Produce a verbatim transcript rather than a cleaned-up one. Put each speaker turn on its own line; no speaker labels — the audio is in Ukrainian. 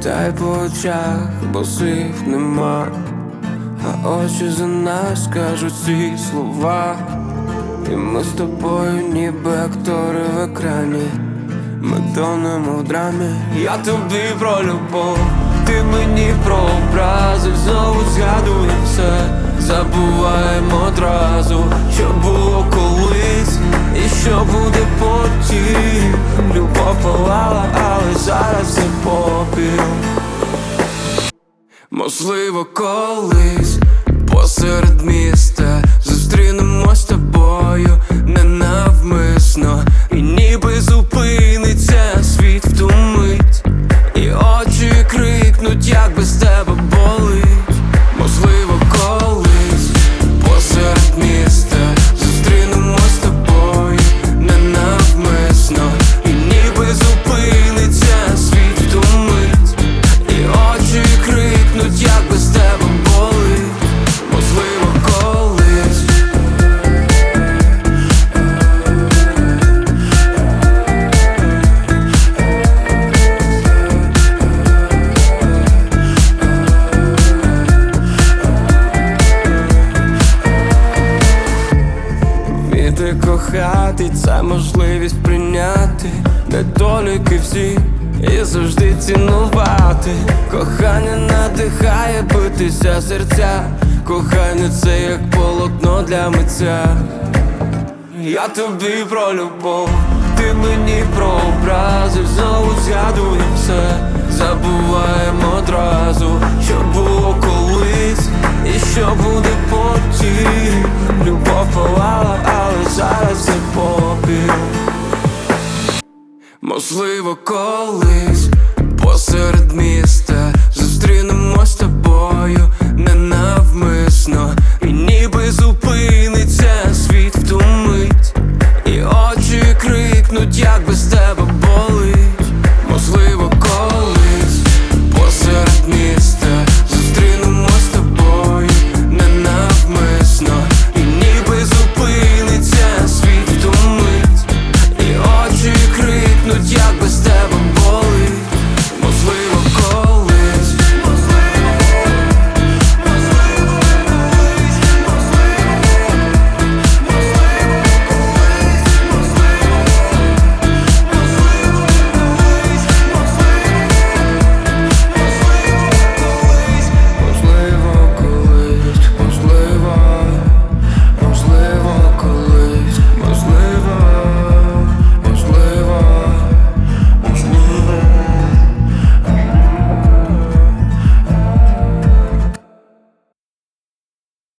Та й по очах, бо слів нема, а очі за нас кажуть ці слова. І ми з тобою ніби актори в екрані, ми тонемо в драмі. Я тобі про любов, ти мені про образи. Знову згадуємо все, забуваємо одразу, що було колись і що буде потім. Любов палала, але зараз все попіл. Можливо, колись посеред міста зустрінемось з тобою ненавмисно, і ніби зупиниться світ в ту мить, і очі крикнуть, як без тебе болить. Можливо, колись посеред міста зустрінемось з тобою ненавмисно, і ніби зупиниться світ в ту мить, і очі крикнуть, як без тебе болить. Можливо, колись. Вміти кохати — це можливість прийняти недоліки всі і завжди цінувати. Кохання надихає битися серця, кохання — це як полотно для митця. Я тобі про любов, ти мені про образи. Знову згадуємо все, забуваємо одразу, що було колись і що буде потім. Любов палала, але зараз все попіл. Можливо, колись посеред міста